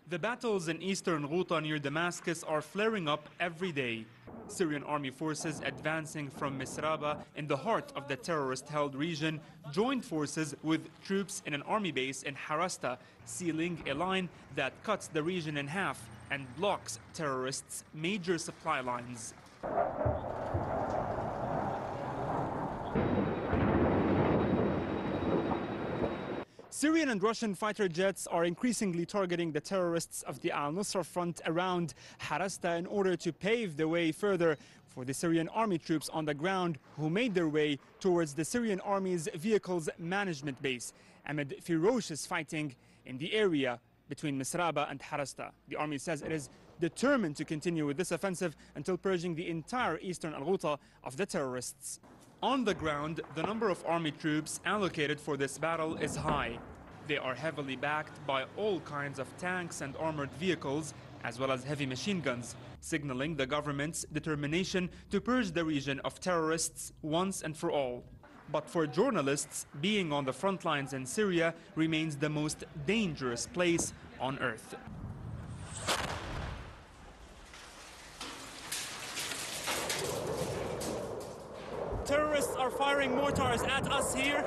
The battles in eastern Ghouta near Damascus are flaring up every day. Syrian army forces advancing from Misraba in the heart of the terrorist-held region joined forces with troops in an army base in Harasta, sealing a line that cuts the region in half and blocks terrorists' major supply lines. Syrian and Russian fighter jets are increasingly targeting the terrorists of the al-Nusra Front around Harasta in order to pave the way further for the Syrian army troops on the ground who made their way towards the Syrian army's vehicles management base amid ferocious fighting in the area between Misraba and Harasta. The army says it is determined to continue with this offensive until purging the entire eastern al-Ghouta of the terrorists. On the ground, the number of army troops allocated for this battle is high. They are heavily backed by all kinds of tanks and armored vehicles, as well as heavy machine guns, signaling the government's determination to purge the region of terrorists once and for all. But for journalists, being on the front lines in Syria remains the most dangerous place on earth. Terrorists are firing mortars at us here.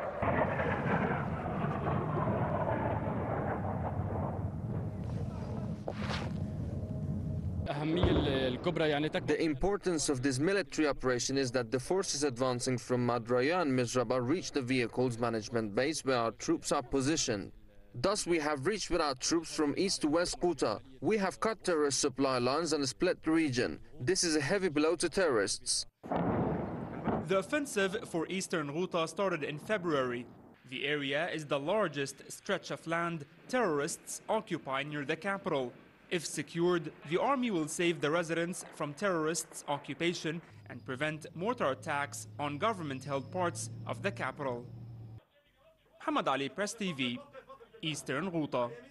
The importance of this military operation is that the forces advancing from Madraya and Misraba reach the vehicles management base where our troops are positioned. Thus, we have reached with our troops from east to west Ghouta. We have cut terrorist supply lines and split the region. This is a heavy blow to terrorists. The offensive for eastern Ghouta started in February. The area is the largest stretch of land terrorists occupy near the capital. If secured, the army will save the residents from terrorists' occupation and prevent mortar attacks on government-held parts of the capital. Hamad Ali, Press TV, Eastern Ghouta.